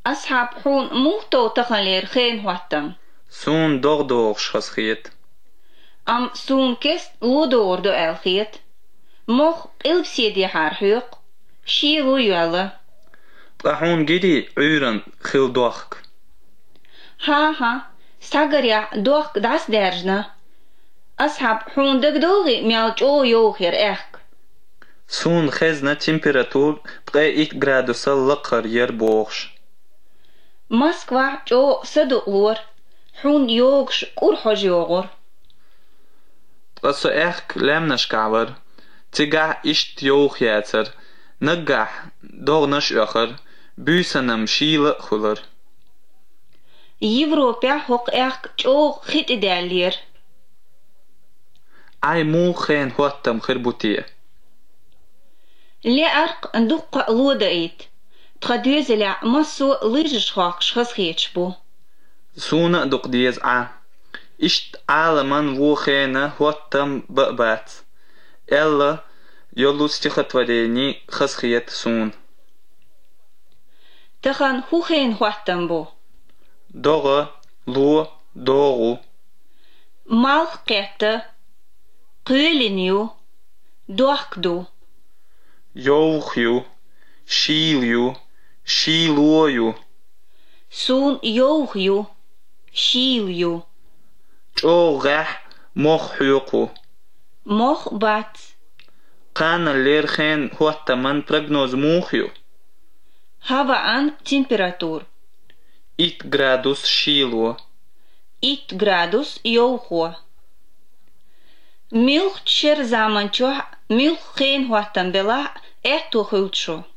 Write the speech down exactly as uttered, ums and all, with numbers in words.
أصحاب حون موتو تخلير خين واتم سون دوغ دوغ شخصيت أم سون كست ودور دو الخيت مخ إلبسيدي حارحيق شيلو يوالا بحون جدي عيرن خيل دوخك ها ها ساقريا دوخ داس درجنا أصحاب حون دقدوغي ميالج أو يوخير إخك سون خزنة تمبراتور بقى إت جرادوس لقر ير بوغش موسكوا جو صدق حون يوغش كورحوج يوغر بس إخك لامنش كعبر تجع إشت يوخ ياتر نجح دوغ نش أخر بيسنم شيل خلر يوروبيا حق إخك جو خيت إدالير أي مو خين هوتم خربوتيه لأرق ندق لودايت تخدوز لع مسو ليجش خاقش خسخيتش بو سونا دق ديز ع إشت عالمان وو خينا هوتم بقبات إلا يلو استخت وديني خسخيت سون تخن هو خين هوتم بو دوغ لو دوغو مالخ قيت قيلينيو دوخدو يوخيو شيليو شيلويو سون يوخيو شيليو جو غح مخيوقو مخ بات قانا لير خين هوتمن برغنوز موخيو هوا أن تمبراتور إت جرادوس شيلو إت جرادوس يوخو ميلخ تشير زامن چوح ميلخ خين هوتم بلا إتو خلتشو